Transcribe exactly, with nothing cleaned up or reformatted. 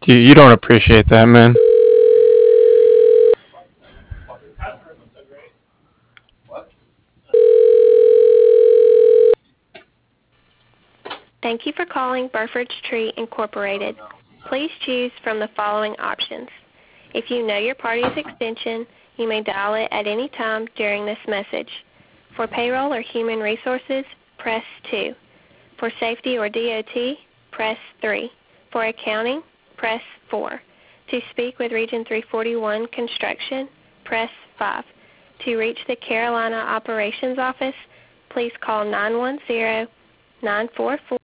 Dude, you don't appreciate that, man. Thank you for calling Burford's Tree Incorporated. Please choose from the following options. If you know your party's extension, you may dial it at any time during this message. For payroll or human resources, press two. For safety or D O T, press three. For accounting, press four. To speak with Region three forty-one Construction, press five. To reach the Carolina Operations Office, please call nine one zero, nine four four